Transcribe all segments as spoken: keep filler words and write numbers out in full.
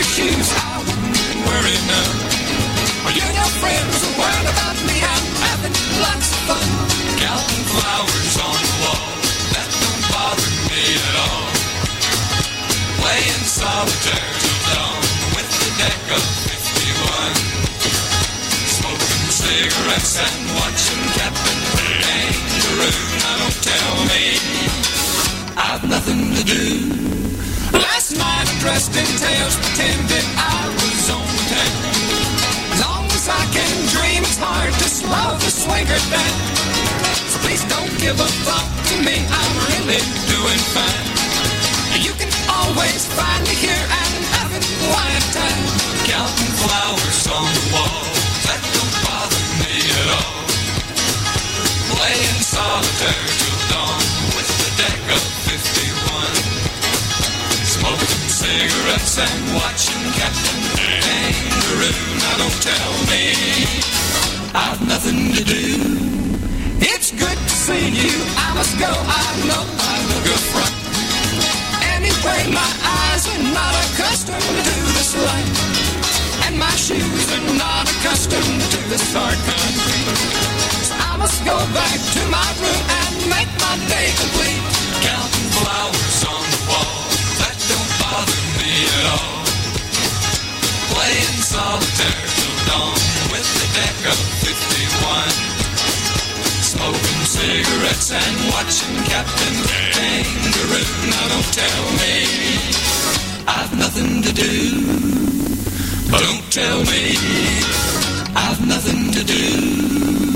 your shoes, I wouldn't worry none. Well, you know friends are worried about me, I'm having lots of fun. Counting flowers on the wall, that don't bother me at all. Playing solitaire till dawn with the deck of fifty-one. Smoking cigarettes and watching Captain Kangaroo. Now don't tell me I've nothing to do. Last night I dressed in tails, pretended I was on the town. As long as I can dream, it's hard to slow the swagger down. So please don't give a thought to me, I'm really doing fine. You can always find me here and having a quiet time. Counting flowers on the wall, that don't bother me at all. Playing solitaire till dawn with the deck of fifty-one. Smoking cigarettes and watching Captain Kangaroo. Now don't tell me I've nothing to do. It's good to see you, I must go, I know I look a front. Anyway, my eyes are not accustomed to this light, and my shoes are not accustomed to this hard concrete. So I must go back to my room and make my day complete. Counting flowers on the wall, that don't bother me at all. Playing solitaire till dawn with the deck of fifty-one. Smoking cigarettes and watching Captain Kangaroo. Now don't tell me I've nothing to do. Don't tell me I've nothing to do.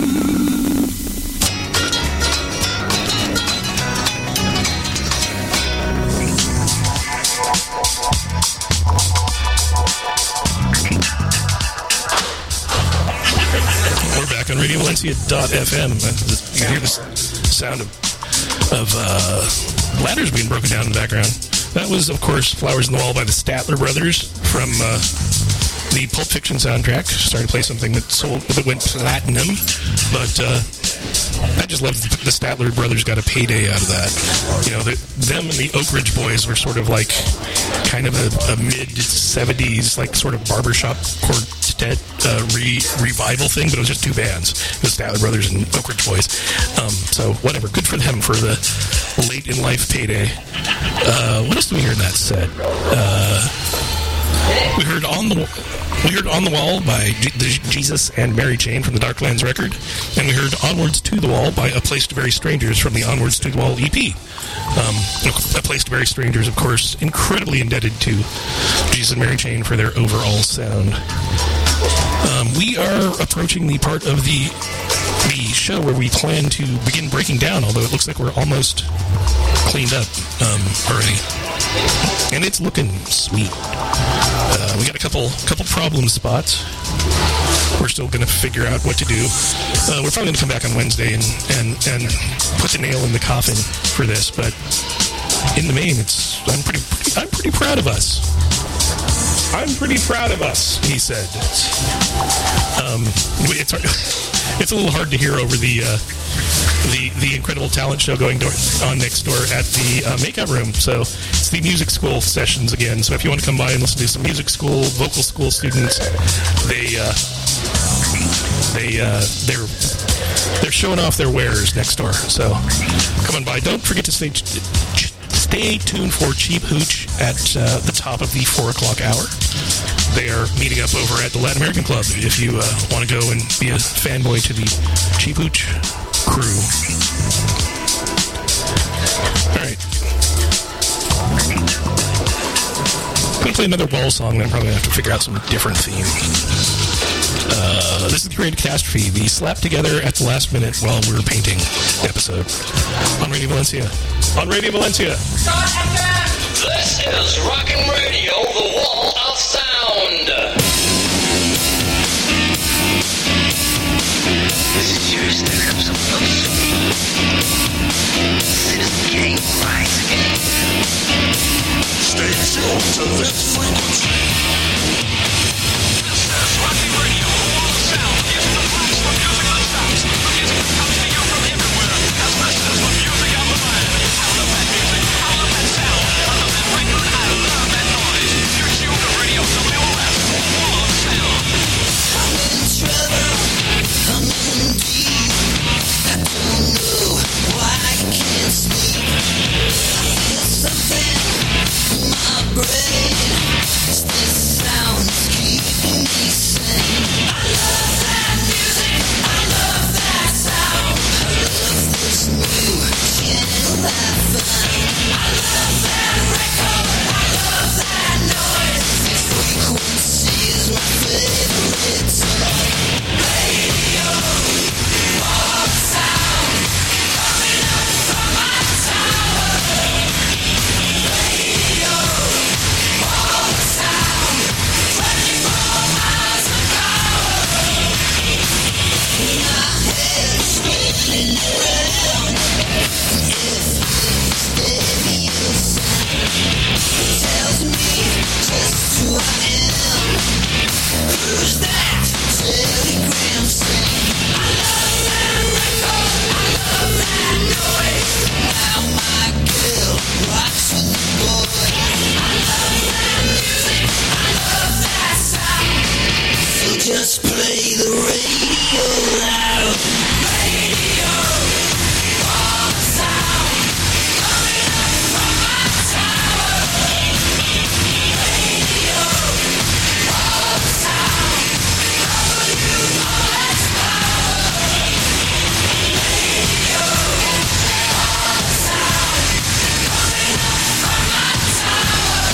We're back on Radio Valencia dot f m. You can hear the sound of, of uh, ladders being broken down in the background. That was, of course, Flowers on the Wall by the Statler Brothers from uh, the Pulp Fiction soundtrack. Started to play something that sold, that went platinum, but uh, I just love the, the Statler Brothers got a payday out of that. You know, the, them and the Oak Ridge Boys were sort of like kind of a, a mid-seventies, like sort of barbershop quartet uh, re, revival thing, but it was just two bands. It was Statler Brothers and Oak Ridge Boys. Um, so whatever, good for them for the late-in-life payday. Uh, what else do we hear in that set? Uh, we heard on the we heard On the Wall by G- the Jesus and Mary Chain from the Darklands record, and we heard Onwards to the Wall by A Place to Bury Strangers from the Onwards to the Wall E P. Um, A Place to Bury Strangers, of course, incredibly indebted to Jesus and Mary Chain for their overall sound. Um, we are approaching the part of the the show where we plan to begin breaking down, although it looks like we're almost cleaned up um, already. And it's looking sweet. Uh, we got a couple couple problem spots. We're still going to figure out what to do. Uh, we're probably going to come back on Wednesday and, and, and put the nail in the coffin for this, but in the main, it's I'm pretty, pretty I'm pretty proud of us. I'm pretty proud of us, he said. Um, it's it's a little hard to hear over the uh, the the incredible talent show going door, on next door at the uh, Makeout Room. So it's the music school sessions again. So if you want to come by and listen to some music school, vocal school students, they uh, they uh, they're they're showing off their wares next door. So come on by. Don't forget to stay. Stay tuned for Cheap Hooch at uh, the top of the four o'clock hour. They are meeting up over at the Latin American Club if you uh, want to go and be a fanboy to the Cheap Hooch crew. All right. I'm going to play another Wall song, then I'm probably going to have to figure out some different theme. Uh, this is the Great Catastrophe, the slap together at the last minute while we were painting episode on Radio Valencia. On Radio Valencia. This is Rockin' Radio, the wall of sound. This is your steps of Citizen Kane rise again. Stay tuned to this frequency. This is Rockin' Radio, the wall of sound. It's the place for music that stops. The music that comes to you from everywhere. As this is the music of the mind. I love that music. I love that sound. I love that record. I love that noise. Just play the radio loud. Radio, all the sound coming up from my tower. Radio, all the sound coming you all that's power. Radio, all the sound coming up from my tower.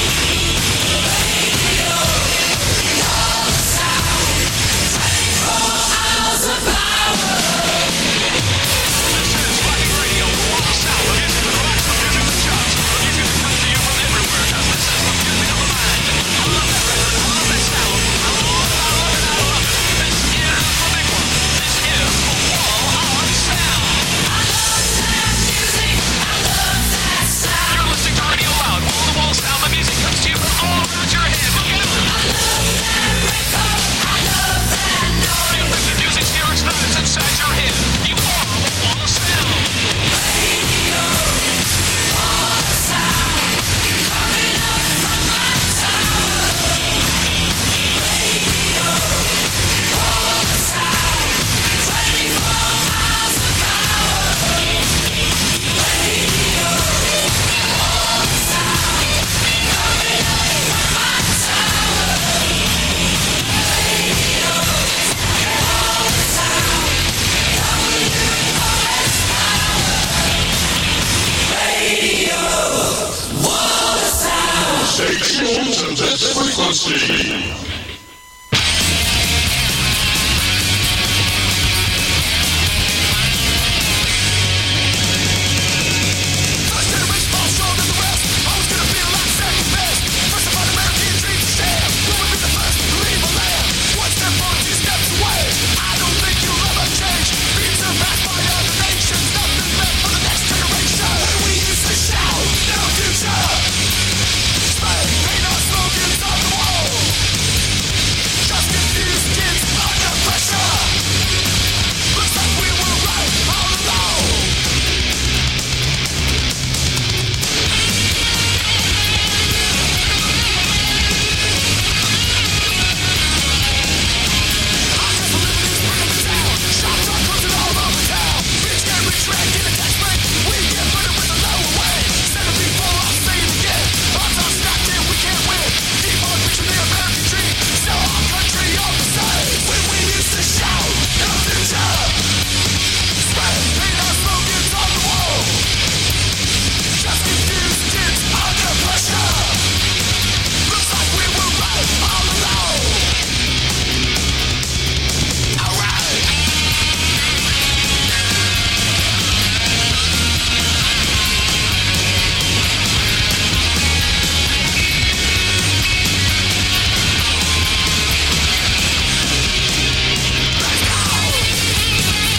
Radio, all the sound twenty-four hours of power. This is Viking Radio, all the sound of music, the rocks, the music that shouts. The music that comes to you from everywhere, 'cause this is the music of the mind. I love that record, I love that sound. I love it, I love it, I love it. This is the big one. This is the wall on sound. I love that music, I love that sound. You're listening to Radio Loud, wall to wall sound. The music comes to you from all around your head. Look at it. I love that record, I love that noise. You think the music's here, it's not, it's inside your head. You are the wall of sound. Radio, all the sound coming up from my tower. Radio, all the sound twenty-four hours of power. Radio, all the sound coming up from my tower. Radio, all the sound coming you all that's power. Radio, all the sound. Stations of this frequency. First generation fall stronger than the rest. Always gonna feel like second best. First of all, American dreams to share. Who would be the first to leave a land? One step forward, two steps away. I don't think you'll ever change. Being surpassed by other nations. Nothing left for the next generation. When we used to shout, no future. Spray paint our slogans on the wall. Just confused kids under pressure. Looks like we were right all along. Shops are closing all over town. Rich get rich, red get a tax break. We get murdered with a lower wage. Said it before, I'll say it again. Odds are stacked and we can't win. Keep on preaching the American dream. Sell our country all the same. When we used to shout, no future. Spray paint our slogans on the wall. Just confused kids under pressure. Looks like we were right all along. Alright. Let's go!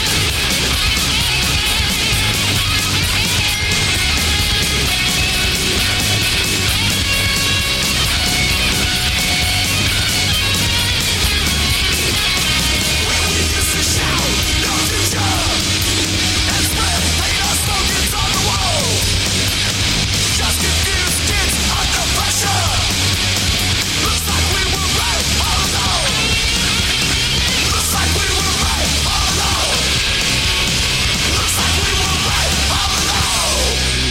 When we used to shout, no future. And spray paint our slogans on the wall. Just confused kids under pressure. Looks like we were right all along. Looks like we were right all along. Looks like we were right all along.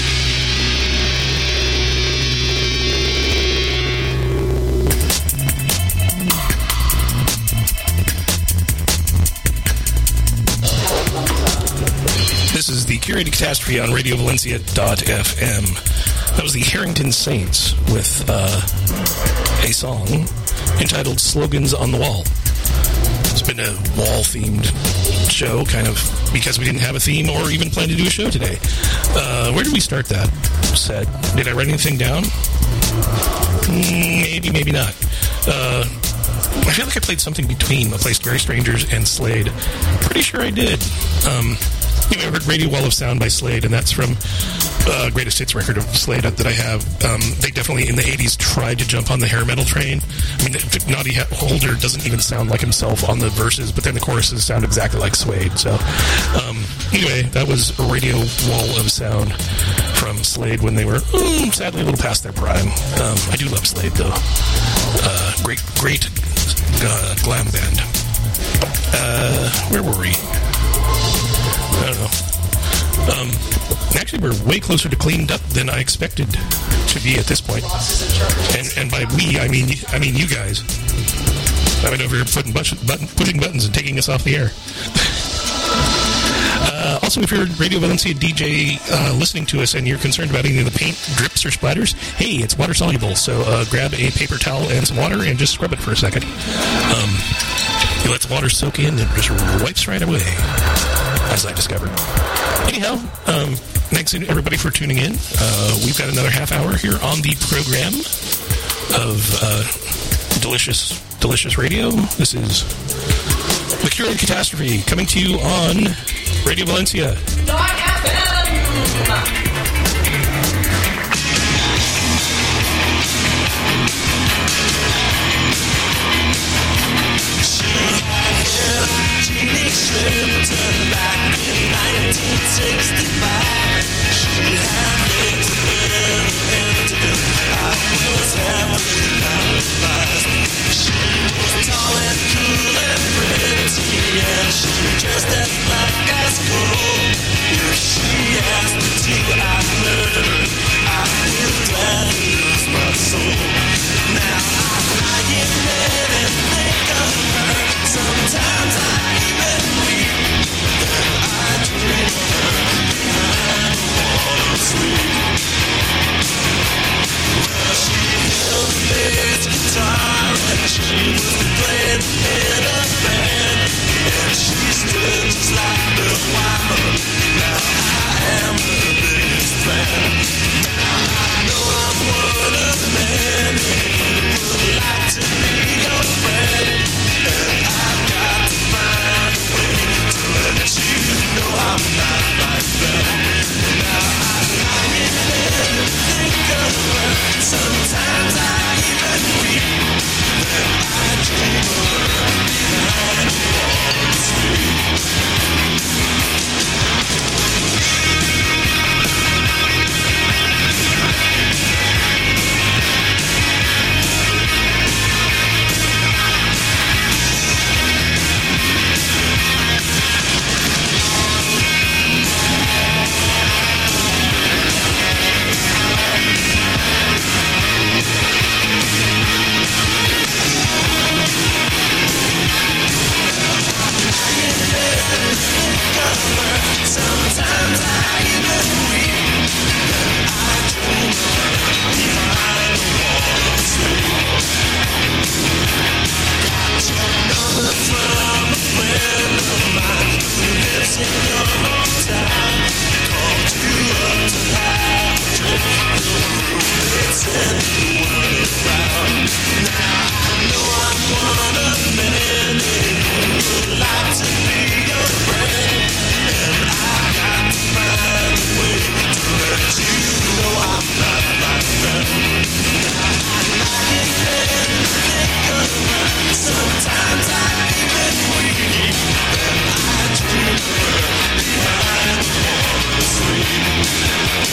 This is the Curated Catastrophe on radio valencia dot f m. That was the Harrington Saints with uh, a song entitled Slogans on the Wall. It's been a wall-themed show, kind of, because we didn't have a theme or even plan to do a show today. Uh, where did we start that set? Did I write anything down? Mm, Maybe, maybe not. Uh, I feel like I played something between I placed Very Strangers and Slade. Pretty sure I did. Um, you know, I heard Radio Wall of Sound by Slade, and that's from uh, greatest hits record of Slade that I have. Um, they definitely, in the eighties, tried to jump on the hair metal train. I mean, Noddy Holder doesn't even sound like himself on the verses, but then the choruses sound exactly like Suede. So, um, anyway, that was a radio wall of sound from Slade when they were, mm, sadly, a little past their prime. Um, I do love Slade, though. Uh, great, great uh, glam band. Uh, where were we? I don't know. Um, actually, we're way closer to cleaned up than I expected to be at this point. And and by we, I mean I mean you guys. I've been over here putting button, button, pushing buttons and taking us off the air. uh, also, if you're a Radio Valencia D J uh, listening to us and you're concerned about any of the paint drips or splatters, hey, it's water soluble. So uh, grab a paper towel and some water and just scrub it for a second. Um, you let the water soak in and it just wipes right away, as I discovered. Anyhow, um, thanks everybody for tuning in. Uh, we've got another half hour here on the program of uh, delicious, delicious radio. This is The Cure of Catastrophe coming to you on Radio Valencia. Turned back in nineteen sixty-five. She had legs and I was happily paralyzed. She was tall and cool and pretty, and she dressed as black as coal. If she asked me to, I murdered. I feel glad to lose my soul. Now I lie in bed and think of her. Sometimes I even weep. I dream of her behind the wall of sleep. Well, she held the bass guitar and she was playing in a band, and she stood just like Bill Wyman. Now I am her biggest fan. Now I know I'm one of the many who would like to be your friend, and I've got to find a way to let you know I'm not like them. Now I lie in bed and think of her. Sometimes I even weep. Then I dream of her behind the wall of sleep. Sometimes I even weep. I dream of her behind the wall of sleep. Got your number from a friend of mine who lives in your hometown. Called you up to have a drink. Your roommates and the word around. Now I know I'm one of many who would like to be your friend, and I got to find a way to let you know I'm not like them. Now I lie in bed and think of her. Sometimes I even weep. Then I dream of her behind the wall of sleep.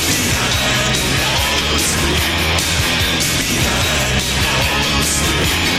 Behind the wall of sleep. Behind the wall of sleep.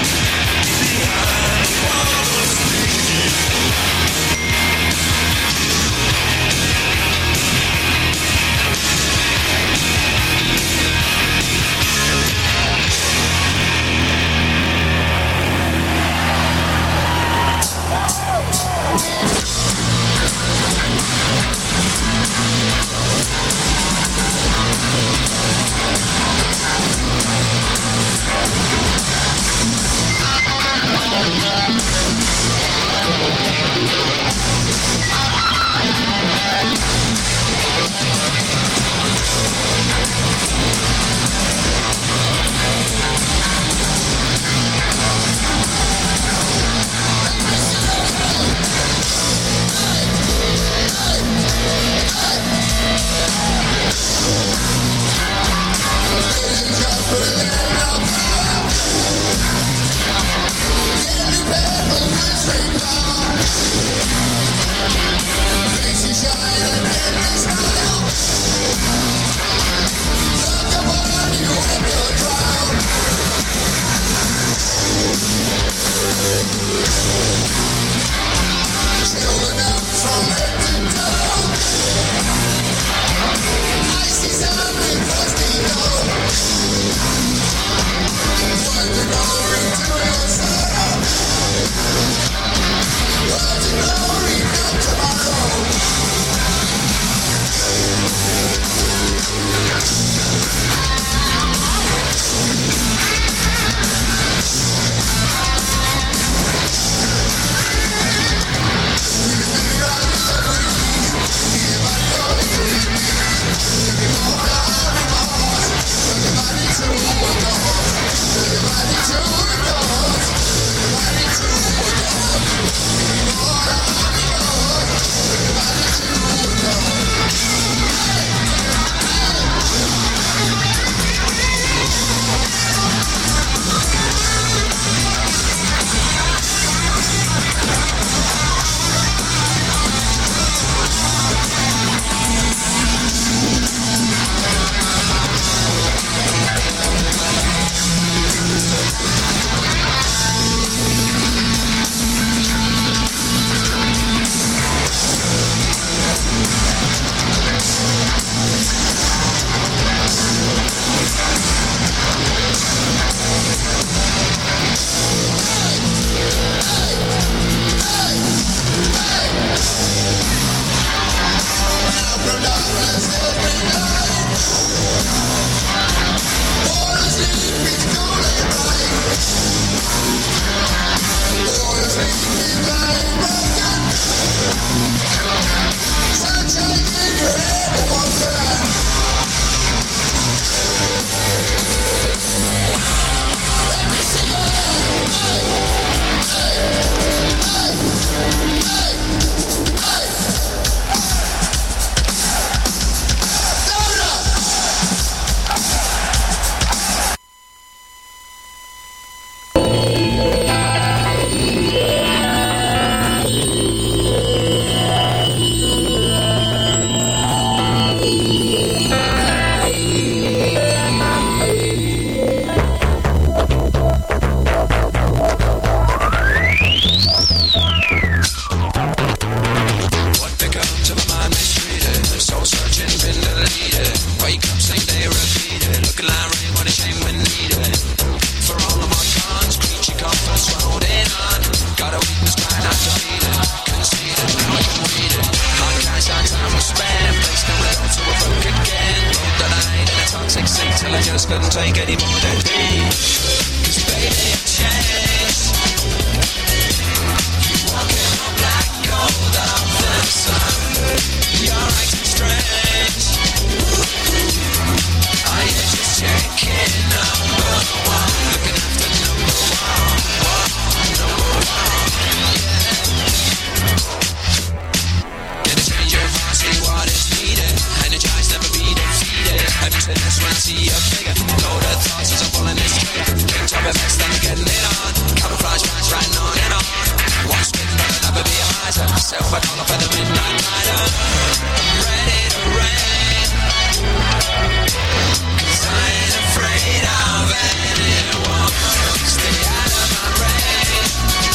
just couldn't take any more than me. Cause baby, it changed. You walking on black gold of the sun. You're acting strange. I am just checking number one. Looking after number one. One, number one. Yeah. In a change of heart, see what is needed. Energized, never be defeated. Emptiness when I see your figure. Loaded thoughts as I'm falling this trigger. Big top effects, then I'm getting it on. Camouflage, flash, riding on and on. One spin, but I'll never be a miser. Myself, I don't know for the midnight rider. I'm ready to rain. Cause I ain't afraid of anyone. Stay out of my range.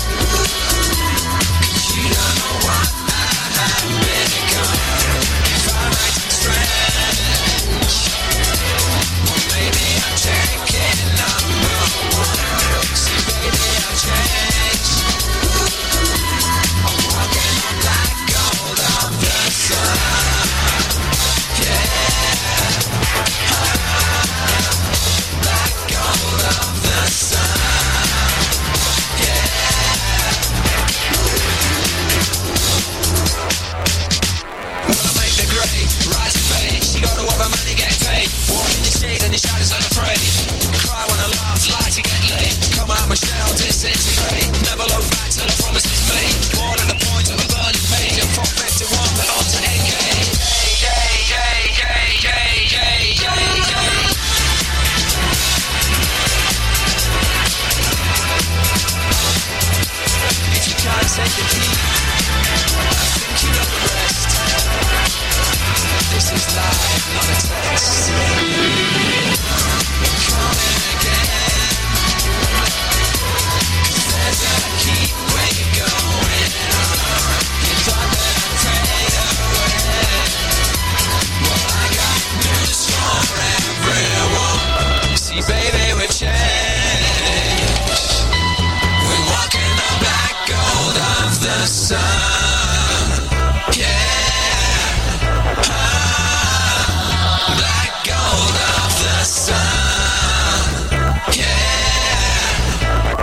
Cause you don't know what I have become. If I'm acting strange, well maybe I'm taking number one. See baby I've changed. I'm walking on black gold of the sun. Black gold of the sun. Wanna make the grey, rise and fade. She got to work her money, get paid. Walk in the shade and the shadows unafraid. Cry when I laugh, lie to get laid. Come out my shell, disintegrate. Never look back till the promise is made. Born at the point of a burning page. And four fifty-one belongs to A K. If you can't take the key, I think you know the rest. This is life, not a test. We're coming again. Cause there's a keep way going on. You thought that I'd take away. Well, I got news for everyone. See, baby, we've changed. We're walking on black gold of the sun. Yeah. Ah, black gold of the sun. Yeah.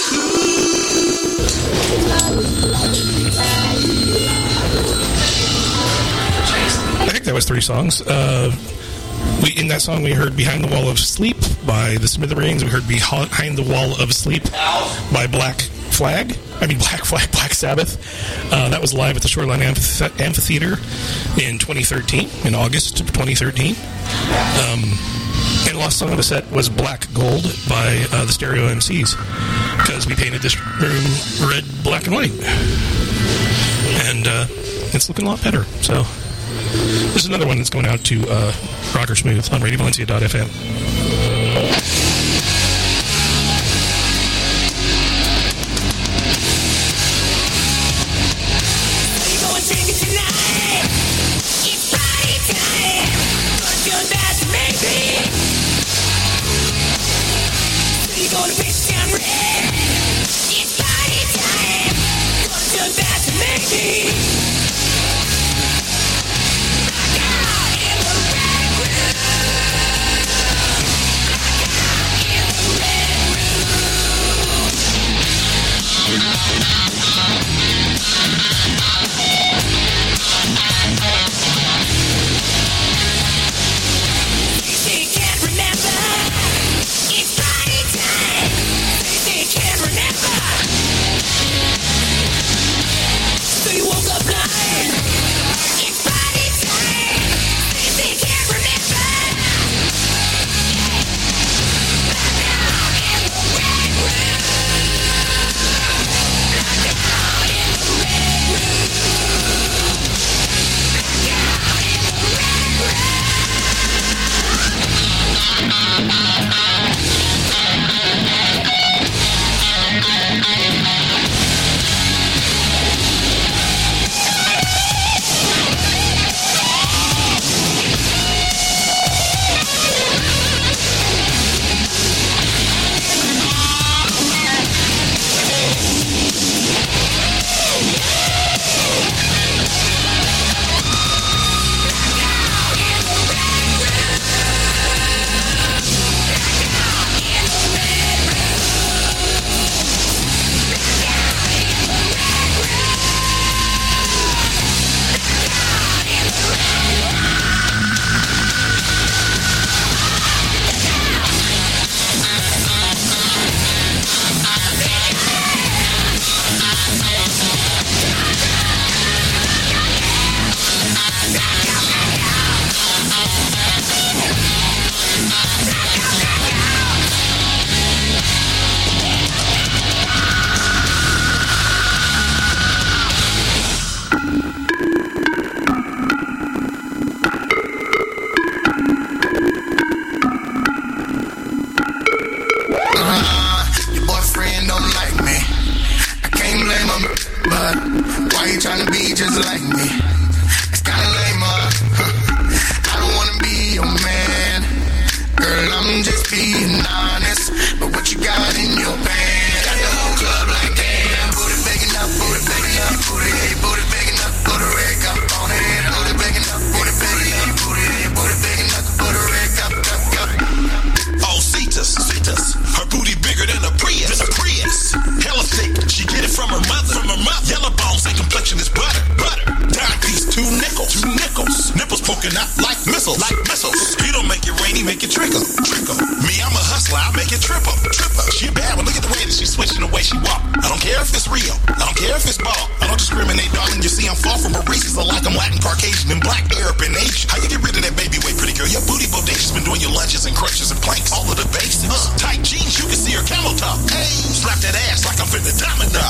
I think that was three songs. Uh, we in that song we heard "Behind the Wall of Sleep" by the Smithereens. We heard "Behind the Wall of Sleep" by Black Flag. I mean Black Flag, Black Sabbath. Uh, that was live at the Shoreline Amphith- Amphitheater in twenty thirteen, in August of twenty thirteen. Um, and the last song on the set was "Black Gold" by uh, the Stereo M Cs, because we painted this room red, black, and white, and uh, it's looking a lot better. So. There's another one that's going out to uh, Rocker Smooth on Radio Valencia dot f m. but why you tryna be just like me? It's kinda lame, uh, huh. I don't wanna be your man. Girl, I'm just being honest, but what you got in your pants? Got the whole club like damn. Booty big enough, booty big enough, booty, hey, booty big enough, put a red cup on it. Booty big enough, booty big enough, booty, hey, booty big enough, put a red cup, cup, cup. Oh, Cetus, Cetus, her booty bigger than a Prius, than a Prius. Hella thick, she get it from her mother, from her mother. Yellow bones and complexion is butter, butter. Dime piece, two nickels, two nickels. Nipples poking out like missiles, like missiles. He don't make it rainy, make it trickle, trickle. Me, I'm a hustler, I make it triple, triple. She bad, but look at the way that she's switching the way she walk. I don't care if it's real, I don't care if it's ball. I don't discriminate, darling. You see, I'm far from a racist. I like I'm Latin, Caucasian, and black, Arab, and Asian. How you get rid of that baby weight, pretty girl? Your booty bodacious, been doing your lunges and crunches and planks, all of the basics. Uh, tight jeans, you can see her camel top. Hey, slap that ass like I'm finna diamond up.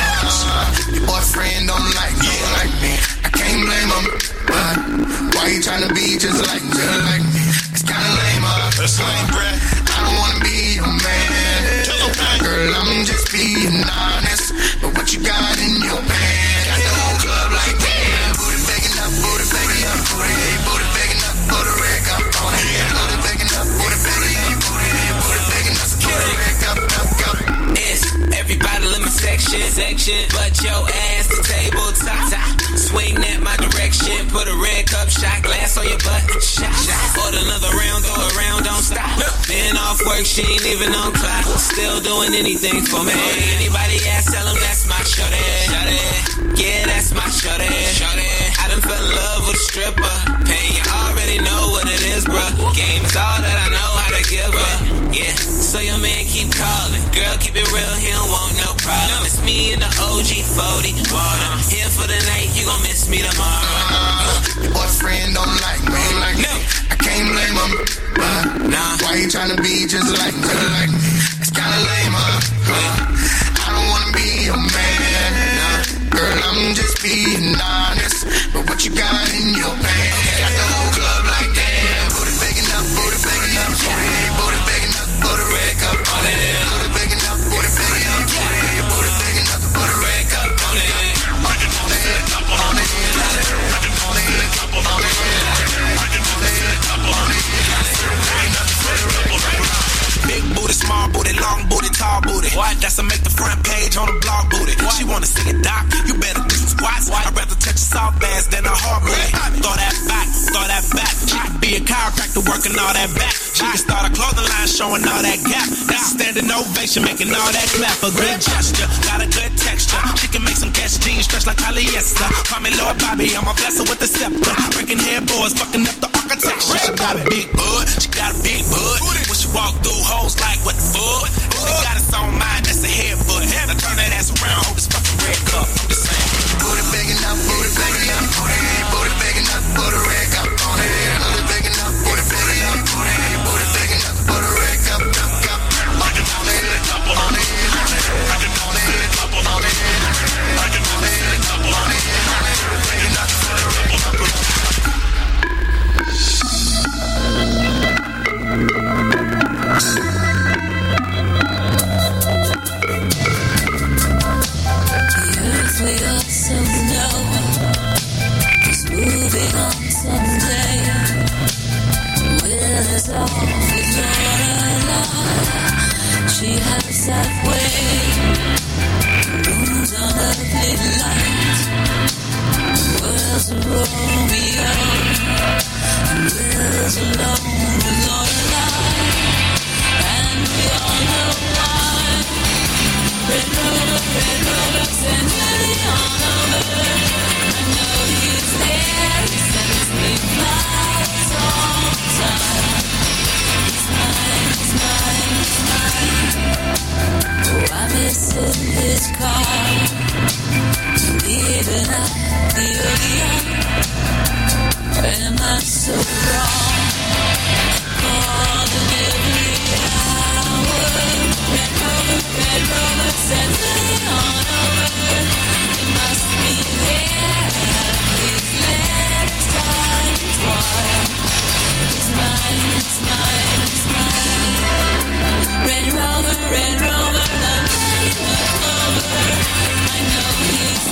Uh, your boyfriend don't like me, yeah. like me. I can't blame him, but why you tryna be just like me, just like me? It's kinda lame, uh. That's lame, bruh. I don't wanna be your man. Girl, I'm just being honest, but what you got in your pants? Got the whole club like damn. Booty big enough, booty big enough, booty, hey, booty big enough, put a red cup on it. Booty big enough, booty big enough, booty, hey, booty big enough, put a red cup, cup, cup. It's everybody in my section, section, but your ass the table top, top. Swing that my direction, put a red cup shot glass on your butt, shot, shot. Order another round, go around, don't stop. Been off work, she ain't even on clock. Still doing anything for me. Anybody ask, tell them that's my shorty, shorty. Yeah, that's my shorty, shorty. I done fell in love with a stripper. Pain, you already know what it is, bruh. Game is all that I know how to give her. Yeah, so your man keep calling. Girl, keep it real, he don't want no problem. It's me and the O G forty water. Here for the night, you gon' miss me tomorrow. Uh, your boyfriend don't like me, like no. me. I can't blame him, but nah. why you tryna be just like me, just like me? It's kinda lame, uh. I don't wanna be your man. Nah. Girl, I'm just being honest, but what you got in your pants? Got the whole club like damn. Booty big enough, booty big enough, booty, hey, booty big enough, put a red cup on it. Booty big enough, booty big enough, booty, hey, booty big enough, put a red cup on it. On it, on it, on it, on it. Big booty, small booty, long booty, tall booty. What? That's to make the front page on the blog booty. What? She wanna see a doc, you better do some squats. What? I'd rather touch a soft ass than a hard booty. Throw that back, throw that back. She could be a chiropractor working all that back. She can start a clothing line showing all that gap. That's a standing ovation, making all that clap. A good gesture, got a good texture. She can make some cash jeans stretch like polyester. Call me Lord Bobby, I'm a blesser with the scepter. Breaking headboards, fucking up the architecture. She got a big bud, she got a big bud. When she walk through hoes like what the fuck? If they got us on mind, that's a headbutt. Now turn that ass around, hold this fucking red cup. I'm just saying. Booty big enough, booty big enough, booty, booty big enough, put a red cup on it. Booty big enough, booty big enough, booty, booty big enough, put a red cup, cup, cup. On it, on it, on it, on it, on it, on it, on it, big enough, put a red cup, cup. We also know he's moving on someday. With us all, he's not alone. She has that way. Rooms on earthly light. World's a Romeo. Lives alone with Lorelai. And we all know why. Red Rover, Red Rover, send me on over. I know he's there, he sends me flowers all the time. He's mine, he's mine, he's mine. Oh, I miss in his car. Even at the odeon. Am I so wrong? For delivery hour. Red Rover, Red Rover, send me on over. It must be there. Please let it time twice. It's mine, it's mine, it's mine. Red Rover, Red Rover, the name of Rover. I know he's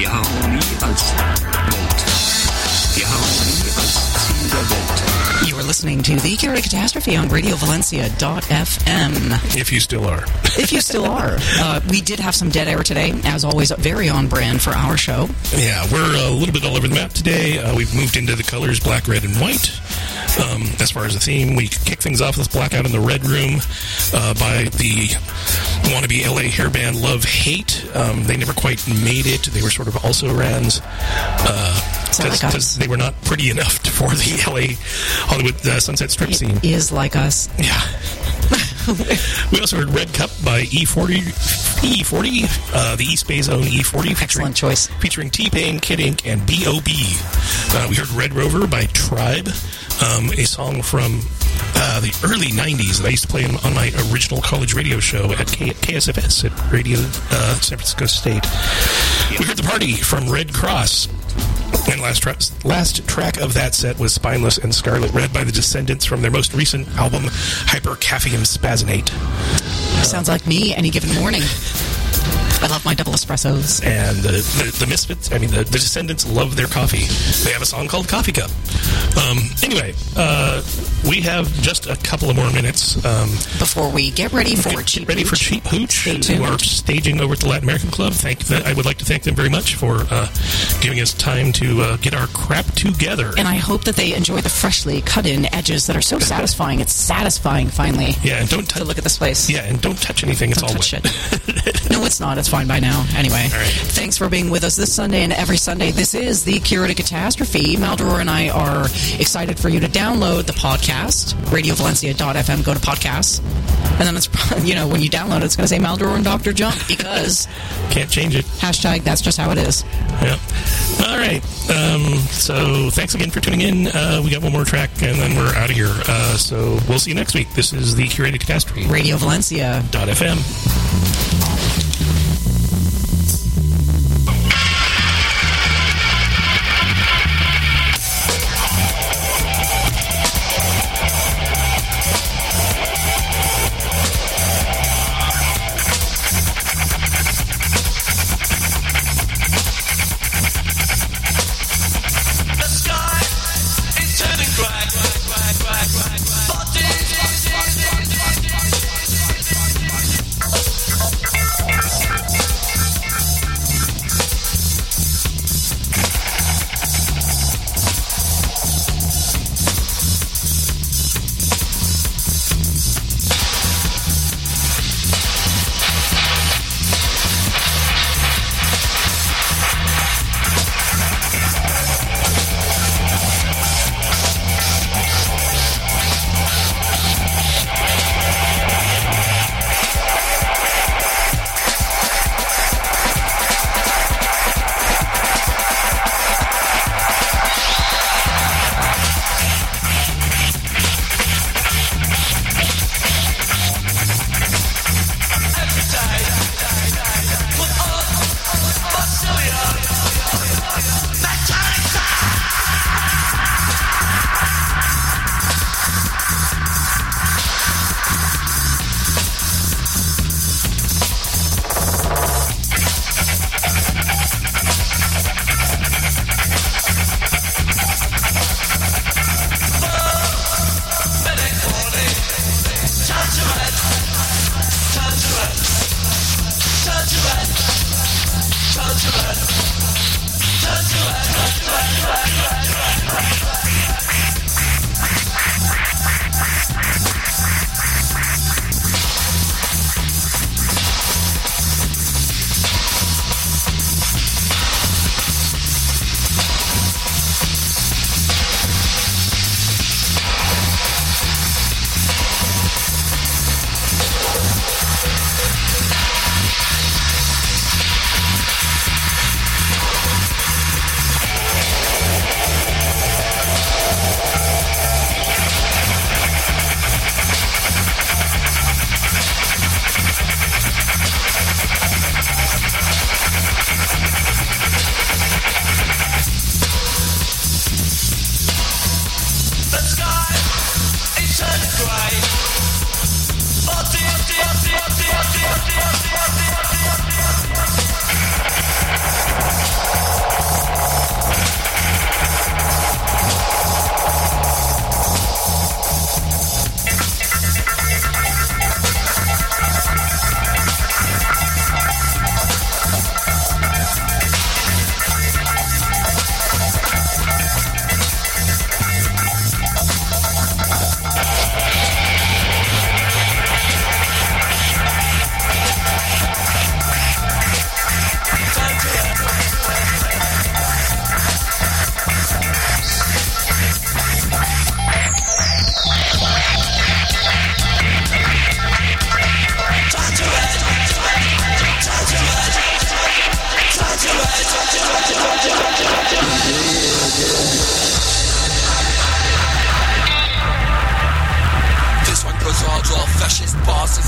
Die Harmonie als Welt. Die Harmonie als Ziel der Welt. You are listening to the Curated Catastrophe on radio valencia dot f m. If you still are. If you still are. Uh, we did have some dead air today, as always, very on brand for our show. Yeah, we're a little bit all over the map today. Uh, we've moved into the colors black, red, and white. Um, as far as the theme, we kick things off with Blackout in the Red Room uh, by the wannabe L A hair band Love Hate. Um, they never quite made it. They were sort of also-rans. Because uh, they were not pretty enough for the L A Hollywood uh, Sunset Strip it scene. Is like us. Yeah. We also heard Red Cup by E forty, E forty, uh, the East Bay's own E forty. Excellent choice. Featuring T-Pain, Kid Ink, and B O B Uh, we heard Red Rover by Tribe, um, a song from uh, the early nineties that I used to play on my original college radio show at K- KSFS at Radio uh, San Francisco State. We heard The Party from Red Cross. And last, tra- last track of that set was Spineless and Scarlet Red by the Descendants from their most recent album, Hypercaphium Spazzinate. Sounds like me any given morning. I love my double espressos. And the, the, the Misfits, I mean, the, the Descendants love their coffee. They have a song called Coffee Cup. Um, anyway, uh, we have just a couple of more minutes. Um, Before we get ready for get, Cheap get ready Hooch. for Cheap Hooch, Stay who tuned. are staging over at the Latin American Club. Thank that. I would like to thank them very much for uh, giving us time to uh, get our crap together. And I hope that they enjoy the freshly cut-in edges that are so satisfying. It's satisfying, finally. Yeah, and don't t- to look at this place. Yeah, and don't touch anything. It's Don't all touch wet. it. No, it's not. It's fine by now. Anyway, All right. Thanks for being with us this Sunday and every Sunday. This is the Curated Catastrophe. Maldor and I are excited for you to download the podcast, radio valencia dot f m. Go to podcasts. And then it's, you know, when you download it, it's going to say Maldor and Doctor Junk because Can't change it. hashtag that's just how it is. Yeah. All right. Um, so thanks again for tuning in. Uh, we got one more track, and then we're out of here. Uh, so we'll see you next week. This is the Curated Catastrophe. radio valencia dot f m. The sky is turning black. Bodies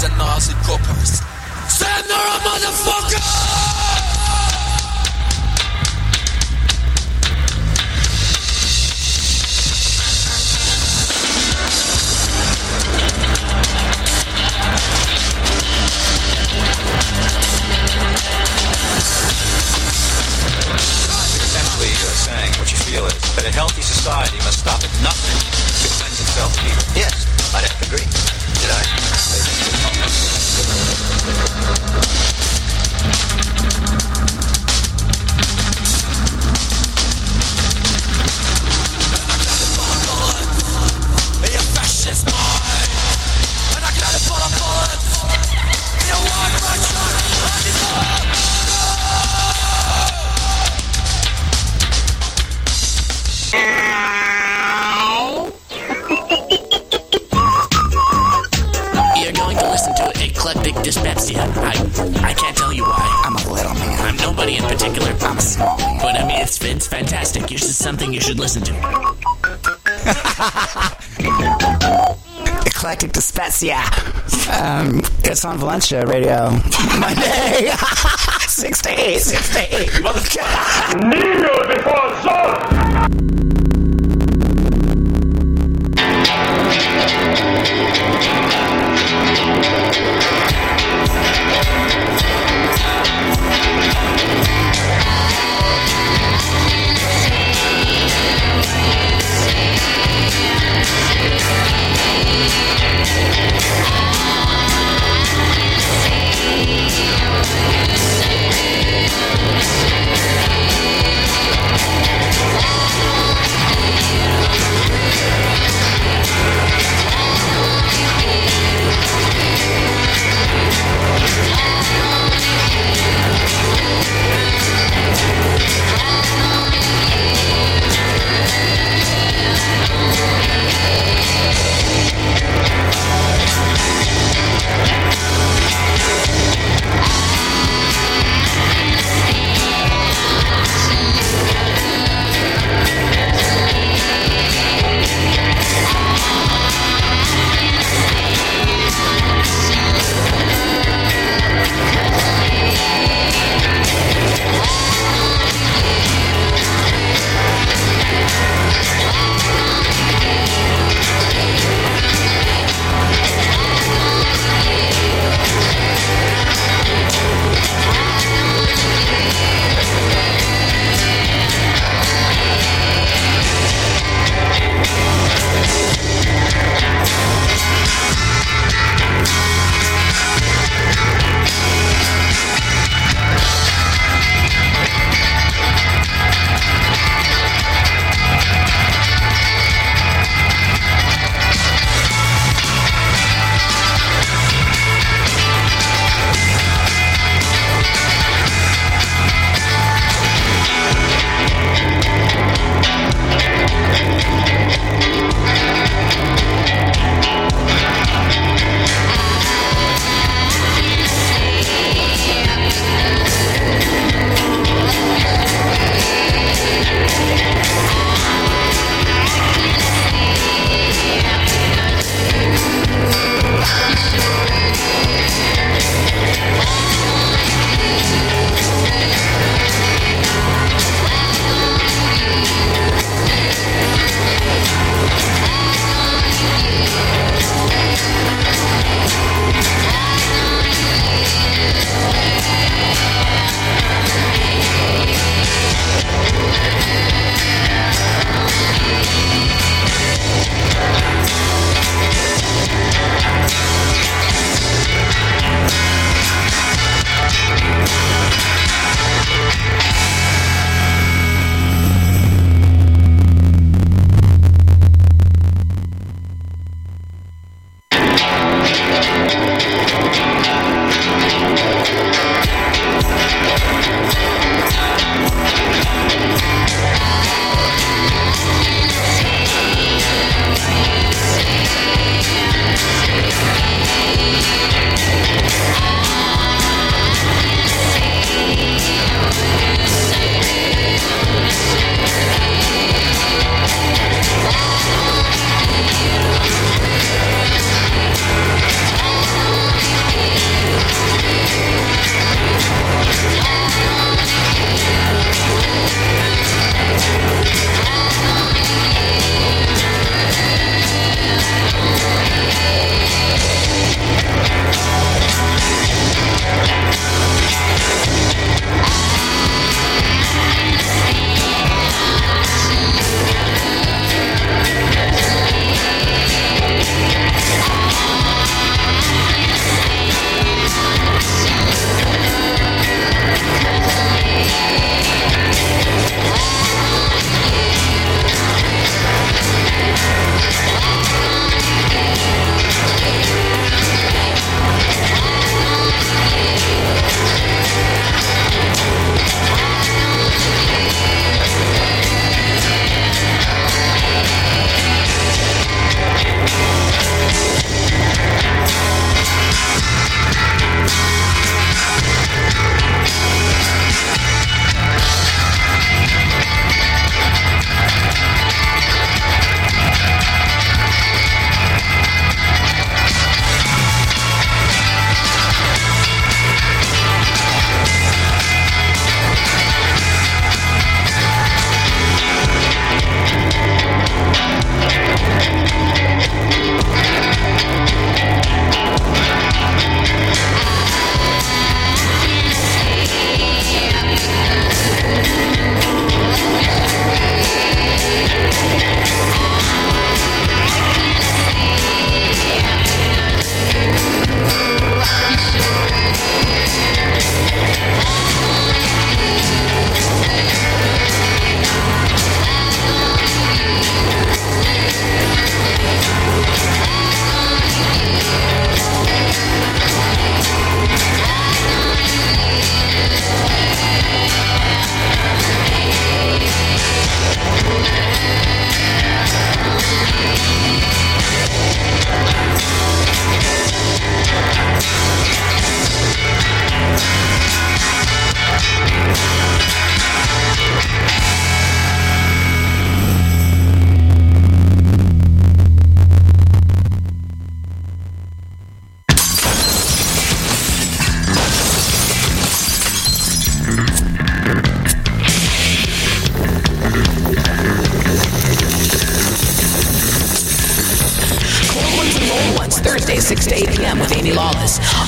a Nazi corpus. Stand there, a motherfucker! Essentially, you're saying what you feel is that a healthy society must stop at nothing to cleanse itself of evil. Yes, I'd have to agree. Did I? You're fascist mind, and I gotta put a bullet in your wide right shot. You're going to listen to Eclectic Dyspepsia. I I can't tell you why. I'm a little man. I'm nobody in particular. I'm a small man. But I mean, it's it's fantastic. It's just something you should listen to. Eclectic Dyspepsia. Um, it's on Valencia Radio. Monday. six to eight. six to eight. Niño de corazón.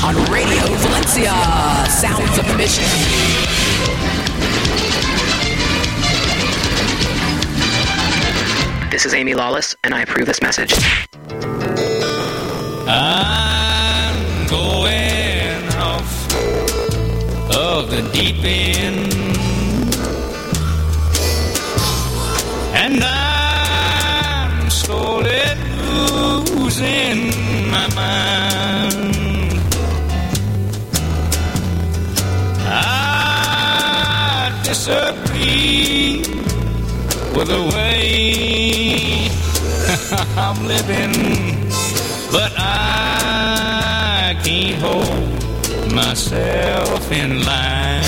on Radio Valencia. Sounds of the Mission. This is Amy Lawless, and I approve this message. I'm going off of the deep end, and I'm slowly losing my mind. I disagree with the way I'm living, but I can't hold myself in line.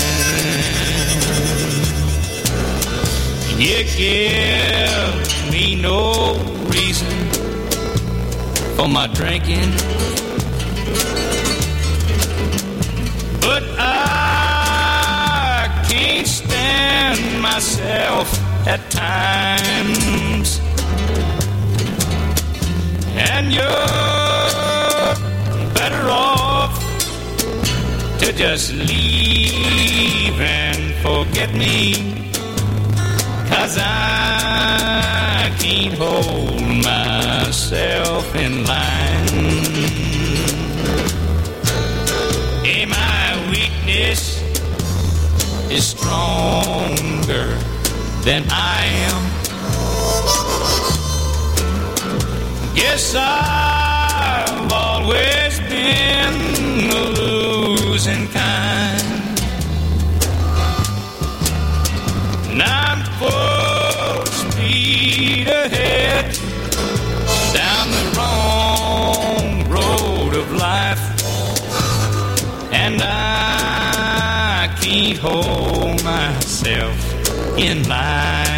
You give me no reason for my drinking, but I can't stand myself at times, and you're better off to just leave and forget me, 'cause I can't hold myself in line. Hey, my weakness is stronger than I am. Guess I've always been the losing kind, and I'm full speed ahead down the wrong road of life, and I can't hold myself in line.